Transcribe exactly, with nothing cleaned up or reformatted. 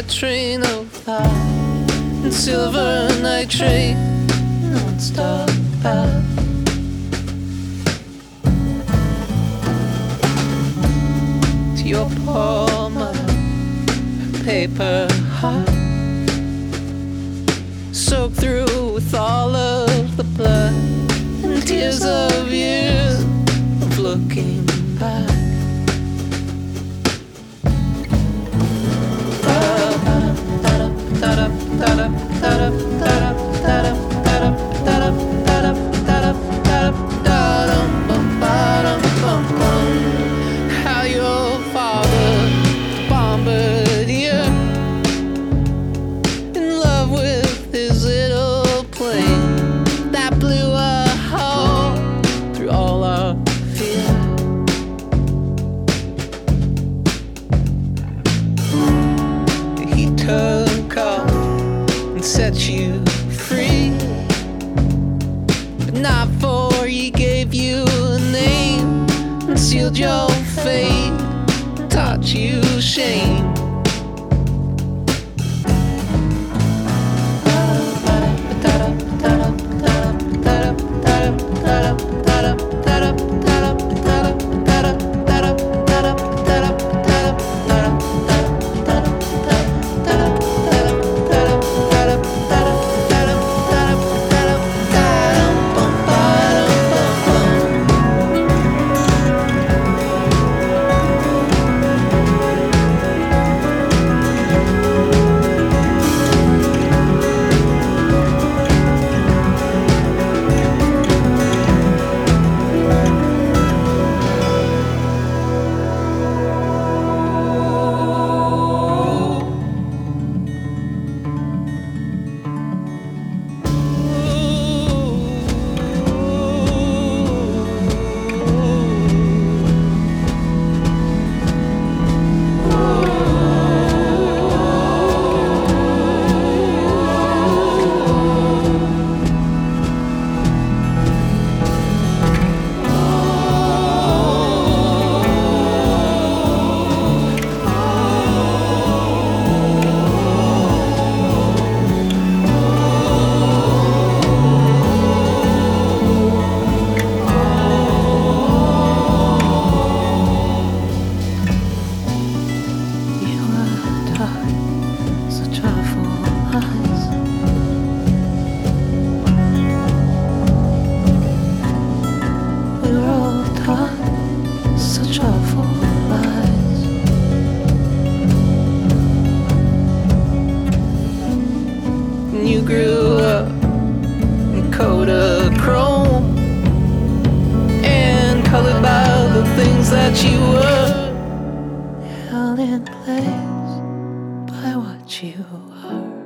train of thought and silver nitrate non-stop path. To your palm, a paper heart soaked through with all of the blood and tears of years of looking back. How your father bombardier in love with his little plane that blew a hole through all our fear. He took off and set you free, but not for he gave you a name and sealed your fate, taught you shame. Such awful lies. We were all taught such awful lies. And you grew up in Kodachrome and colored by the things that you were, held in place by what you are.